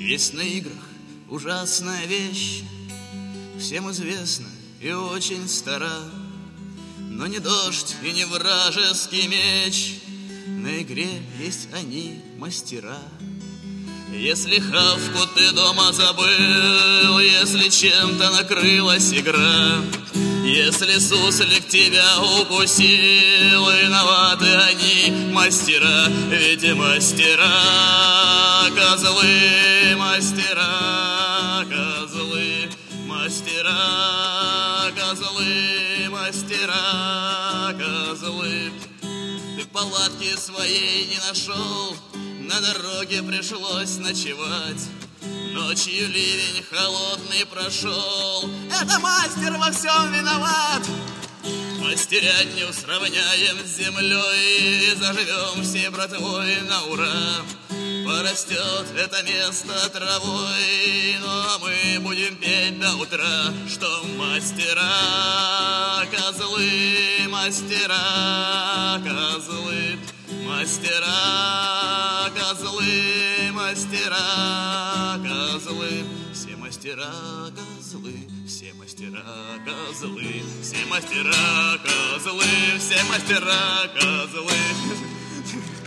Есть на играх ужасная вещь, всем известна и очень стара, но не дождь и не вражеский меч, на игре есть они, мастера. Если хавку ты дома забыл, если чем-то накрылась игра, если суслик тебя укусил, виноваты они, мастера, ведь мастера козлы, мастера козлы, мастера козлы, мастера козлы. Ты палатки своей не нашел, на дороге пришлось ночевать, ночью ливень холодный прошел. Это мастер во всем виноват. Мастерятню сравняем с землей и заживем все братвой на ура. Порастет это место травой, но мы будем петь до утра, что мастера козлы, мастера козлы, мастера козлы, мастера козлы, все мастера козлы, все мастера козлы, все мастера козлы, все мастера козлы.